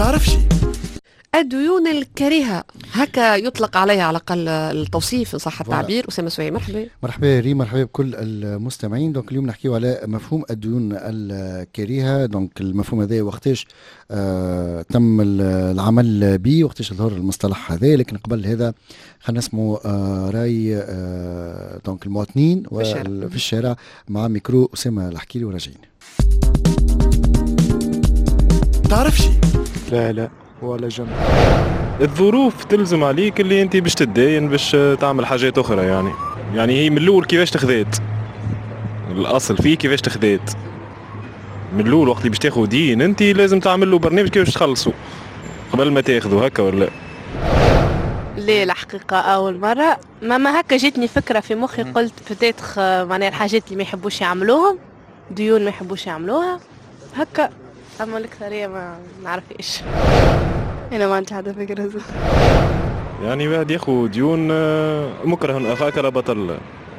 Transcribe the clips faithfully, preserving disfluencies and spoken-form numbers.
تعرفش الديون الكريهة هكا يطلق عليها على الأقل التوصيف إن صح التعبير. أسامة سوية مرحبا. مرحبا ريم، مرحبا بكل المستمعين. دونك اليوم نحكيو على مفهوم الديون الكريهة. دونك المفهوم هذا وقتاش آه تم العمل به، وقتاش ظهر المصطلح هذا. لكن قبل هذا خلينا نسمعوا آه راي آه دونك المواطنين في الشارع. في الشارع مع ميكرو أسامة الحكيلي وراجعين. تعرفش لا لا ولا جنب. الظروف تلزم عليك اللي انت باش تدين باش تعمل حاجات اخرى. يعني يعني هي من الاول كيفاش تخذات، الاصل فيه كيفاش تخذات من الاول. وقت اللي باش تاخذ دين انت لازم تعمل له برنامج كيفاش تخلصوا قبل ما تاخذوا هكا ولا ليه. الحقيقة أول مرة ما ما هكا جتني فكرة في مخي، قلت فتاتخ معناها الحاجات اللي ما يحبوش يعملوهم، ديون ما يحبوش يعملوها هكا. أما الأكثرية ما نعرف إيش. أنا ما عندي حدا فكرة زي. يعني واحد ياخذ ديون مكره أخاك لا بطل.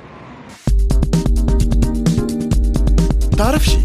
تعرفش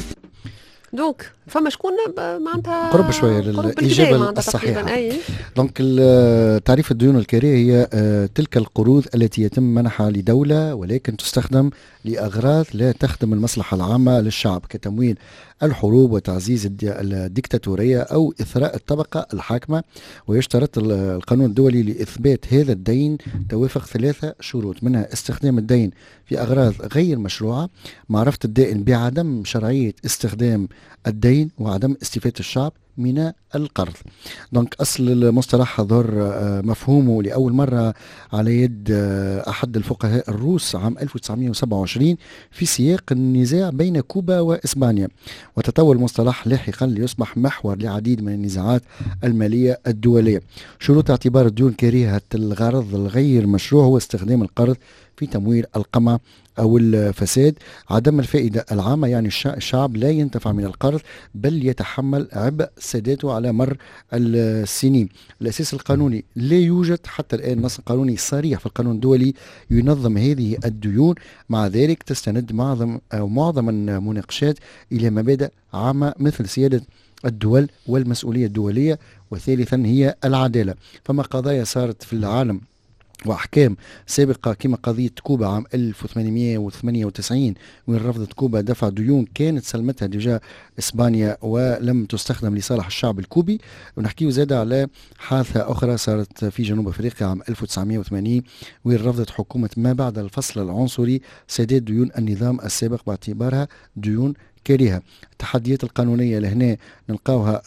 دونك فما شكون معناتها قرب شوية للإجابة الصحيحة. دونك تعريف الديون الكريهة هي تلك القروض التي يتم منحها لدولة ولكن تستخدم لأغراض لا تخدم المصلحة العامة للشعب، كتمويل الحروب وتعزيز الديكتاتورية أو إثراء الطبقة الحاكمة. ويشترط القانون الدولي لإثبات هذا الدين توافق ثلاثة شروط، منها استخدام الدين في أغراض غير مشروعة، معرفة الدائن بعدم شرعية استخدام الدين، وعدم استفادة الشعب من القرض. دونك أصل المصطلح ظهر مفهومه لأول مرة على يد أحد الفقهاء الروس عام ألف وتسعمائة وسبعة وعشرين في سياق النزاع بين كوبا وإسبانيا، وتطور المصطلح لاحقا ليصبح محور لعديد من النزاعات المالية الدولية. شروط اعتبار الديون كريهة الغرض الغير مشروع هو استخدام القرض في تمويل القمع أو الفساد، عدم الفائدة العامة، يعني الشعب لا ينتفع من القرض بل يتحمل عبء سداده على مر السنين. الأساس القانوني لا يوجد حتى الآن نص قانوني صريح في القانون الدولي ينظم هذه الديون. مع ذلك تستند معظم أو معظم المناقشات إلى مبادئ عامة مثل سيادة الدول والمسؤولية الدولية، وثالثا هي العدالة. فما قضايا صارت في العالم وأحكام سابقة كما قضية كوبا عام ألف وثمانمائة وثمانية وتسعين وين رفضت كوبا دفع ديون كانت سلمتها ديجا إسبانيا ولم تستخدم لصالح الشعب الكوبي. ونحكيه زاد على حادثة أخرى صارت في جنوب أفريقيا عام ألف وتسعمائة وثمانين وين رفضت حكومة ما بعد الفصل العنصري سداد ديون النظام السابق باعتبارها ديون كريهة. التحديات القانونية لهنا نلقاوها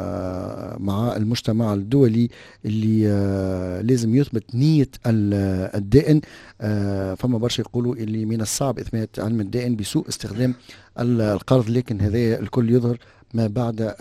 آه مع المجتمع الدولي اللي آه لازم يثبت نية الدائن. آه فما برشا يقولوا اللي من الصعب إثبات علم الدائن بسوء استخدام القرض، لكن هذا الكل يظهر ما بعد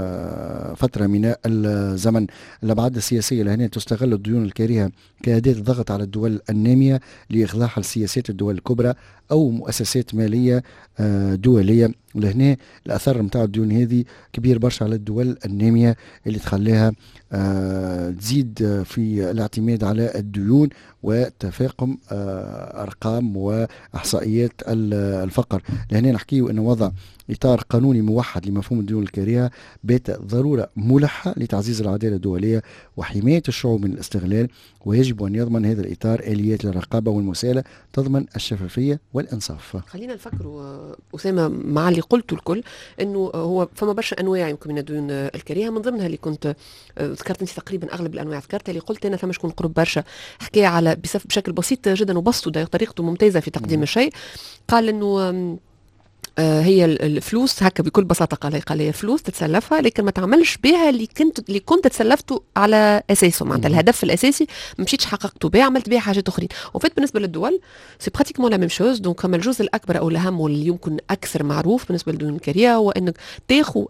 آه فترة من الزمن. الأبعاد السياسية لهنا تستغل الديون الكريهة كأداة ضغط على الدول النامية لإخضاعها لسياسات الدول الكبرى أو مؤسسات مالية آه دولية. لهنا الأثر متاع الديون هذه كبير برشا على الدول النامية اللي تخليها آه تزيد في الاعتماد على الديون وتفاقم آه أرقام وإحصائيات الفقر. لهنا نحكيه أن وضع إطار قانوني موحد لمفهوم الديون الكريهة بات ضرورة ملحة لتعزيز العدالة الدولية وحماية الشعوب من الاستغلال، ويجب أن يضمن هذا الإطار آليات للرقابة والمساءلة تضمن الشفافية والإنصاف. خلينا نفكروا أسامة مع اللي قلته الكل أنه هو فما برشا أنواع يمكن من الديون الكريهة، من ضمنها اللي كنت ذكرت أنت تقريبا أغلب الأنواع ذكرتها. اللي قلت أنا ثم شكون قرب برشا حكاية على بشكل بسيط جدا وبسطه طريقته ممتازة في تقديم الشيء. قال أنه آه هي الفلوس هكا بكل بساطه قال قال هي فلوس تتسلفها لكن ما تعملش بها اللي كنت اللي كنت تسلفته على اساسه، معناتها الهدف الاساسي ما مشيتش حققته بها، عملت بها حاجات اخرين. وفات بالنسبه للدول سي براتيكمون لا ميم شوز. دونك كما الجزء الاكبر او الاهم واللي يمكن اكثر معروف بالنسبه للديون الكريهه هو انك تاخذ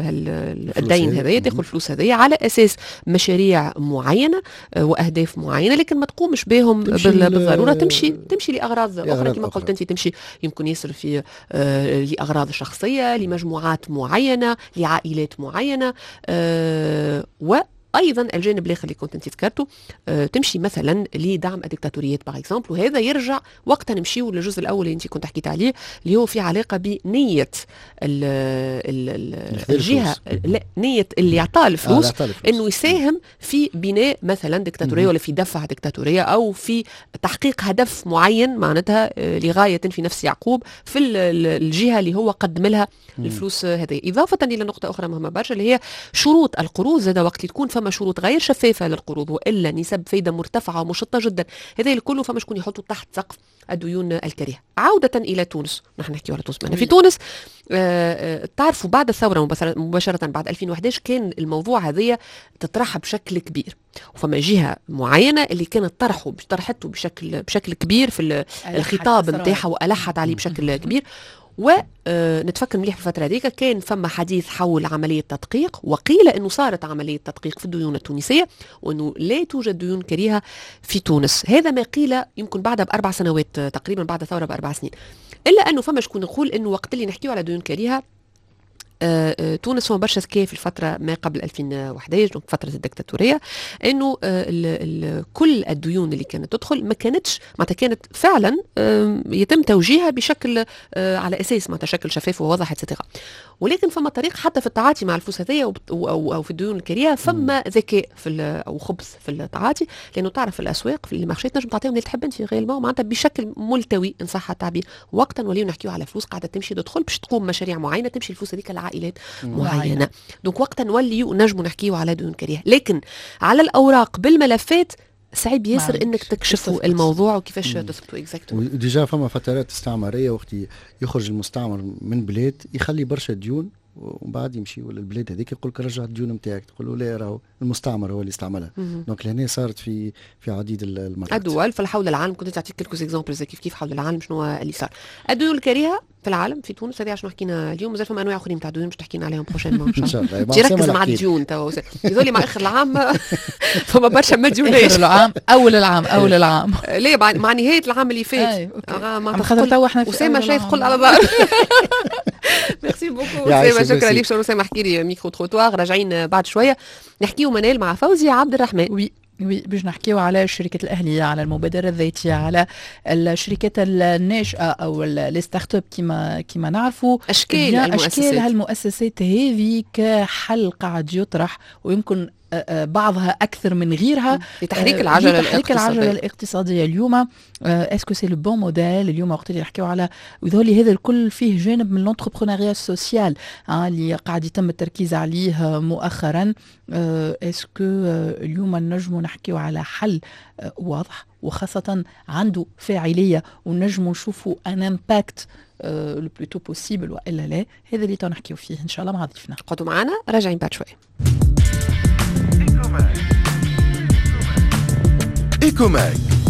الدين هذايا، تاخذ الفلوس هذايا على اساس مشاريع معينه واهداف معينه، لكن ما تقومش بهم بالضروره، تمشي تمشي لاغراض اخرى كما قلت انت، تمشي يمكن يصرف في آه لأغراض شخصية، لمجموعات معينة، لعائلات معينة، أه و ايضا الجانب الاخر اللي كنت انت ذكرته آه تمشي مثلا لدعم الدكتاتوريات باغ اكزومبل، وهذا يرجع وقتها نمشيو للجزء الاول اللي انت كنت حكيت عليه اللي هو في علاقه بنيه ال ال الجهه، لا نيه اللي يعطى الفلوس آه انه يساهم في بناء مثلا دكتاتوريه ولا في دفع دكتاتوريه او في تحقيق هدف معين معناتها لغايه في نفس يعقوب في الجهه اللي هو قدم لها الفلوس هذه. اضافه الى نقطه اخرى مهمه برشا اللي هي شروط القروض، زاد وقت اللي تكون فما شروط غير شفافه للقروض والا نسب فايده مرتفعه ومشطه جدا، هذا الكل فما شكون يحطوا تحت سقف الديون الكريهه. عوده الى تونس، نحن نحكيو على تونس معنا في تونس آه تعرفوا بعد الثوره مباشره بعد ألفين وإحدى عشر كان الموضوع هذايا تطرح بشكل كبير، وفما جهه معينه اللي كانت طرحه طرحته بشكل بشكل كبير في الخطاب نتاعها والحت عليه بشكل كبير. ونتفكر مليح في الفتره هذيك كان فما حديث حول عمليه تدقيق، وقيل انه صارت عمليه تدقيق في الديون التونسيه وانه لا توجد ديون كريهه في تونس. هذا ما قيل يمكن بعد باربع سنوات تقريبا، بعد الثوره باربع سنين، الا انه فما شكون يقول انه وقت اللي نحكيو على ديون كريهه آه آه تونس هو برشا ذكيه في الفتره ما قبل ألفين وإحدى عشر فتره الدكتاتوريه، انه آه ال ال كل الديون اللي كانت تدخل ما كانتش معناتها كانت فعلا آه يتم توجيهها بشكل آه على اساس معناتها شكل شفاف وواضح اتسيتيرا، ولكن فما طريق حتى في التعاطي مع الفلوس هذيا او او في الديون الكريهه فما ذكاء في او خبث في التعاطي، لانه تعرف الاسواق في المارشي تنجم تعطيهم اللي تحب انت في غير معناتها بشكل ملتوي ان صح التعبير. وقتا وليو نحكيو على فلوس قاعده تمشي تدخل باش تقوم مشاريع معينه تمشي الفلوس هذيك العائلات معينه، دونك وقتا نوليو نجموا نحكيو على ديون كريهه. لكن على الاوراق بالملفات صعيب ياسر انك تكشفوا الموضوع وكيفاش تثبتوا اكزاكتومون. ديجا فما فترات استعماريه وقت يخرج المستعمر من بلاد يخلي برشا ديون ومن بعد يمشي ولا البلاد هذيك يقول لك رجع الديون نتاعك، تقول له لا راهو المستعمر هو اللي استعملها. دونك لهنا صارت في في عديد المرات الدول في حول العالم. كنت تعطيك كلكوز اكزامبلز كيف كيف حول العالم شنو اللي صار. الديون الكريهه في العالم في تونس هذه عشان حكينا اليوم، مازال فما انواع اخرين تاع ديون باش تحكينا عليهم بروشين ان شاء الله. تركز مع الديون تو يقول لي مع اخر العام فما برشا ما ديوناش. اخر العام اول العام اول العام ليه مع نهايه العام اللي فات ما خاطر تو احنا اسامه شاي تقول على ظهر. ميرسي بوكو اسامه، شكرا ليك. شنو اسامه احكي لي ميكرو تروتوار. راجعين بعد شويه نحكيو منال مع فوزي عبد الرحمن. وي وي باش نحكيو على الشركات الأهلية، على المبادرة الذاتية، على الشركات الناشئة أو لي ستارت اب كما كما نعرفوا، أشكال المؤسسات أشكال هالمؤسسات هذه كحل قاعد يطرح ويمكن بعضها أكثر من غيرها في تحريك العجلة تحريك العجلة الاقتصادية اليوم. اسكو سي لو بون موديل اليوم وقت اللي نحكيو على وذولي هذا الكل فيه جانب من لونتربرونيا السوسيال اللي قاعد يتم التركيز عليه مؤخرا. اسكو اليوم نجموا نحكيو على حل واضح وخاصة عنده فاعلية ونجموا نشوفوا ان امباكت لو بلوتو بوسيبل والا لا؟ هذا اللي تنحكيو فيه ان شاء الله مع ضيفنا. قعدوا معنا راجعين بعد شوية. إيكوماك